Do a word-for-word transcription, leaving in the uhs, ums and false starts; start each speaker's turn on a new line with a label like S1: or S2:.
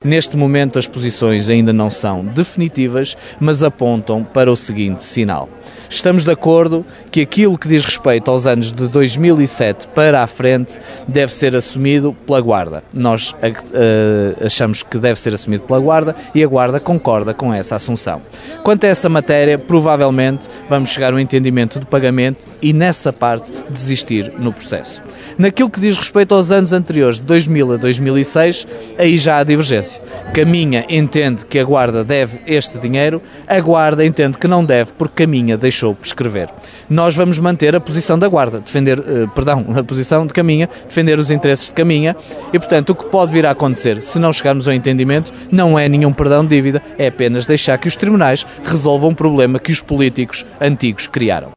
S1: Neste momento as posições ainda não são definitivas, mas apontam para o seguinte sinal. Estamos de acordo que aquilo que diz respeito aos anos de dois mil e sete para a frente deve ser assumido pela Guarda. Nós uh, achamos que deve ser assumido pela Guarda e a Guarda concorda com essa assunção. Quanto a essa matéria, provavelmente vamos chegar a um entendimento de pagamento e nessa parte desistir no processo. Naquilo que diz respeito aos anos anteriores, de dois mil a dois mil e seis, aí já há divergência. Caminha entende que a Guarda deve este dinheiro, a Guarda entende que não deve porque Caminha deixou prescrever. Nós vamos manter a posição da Guarda, defender, eh, perdão, a posição de Caminha, defender os interesses de Caminha e, portanto, o que pode vir a acontecer, se não chegarmos ao entendimento, não é nenhum perdão de dívida, é apenas deixar que os tribunais resolvam um problema que os políticos antigos criaram.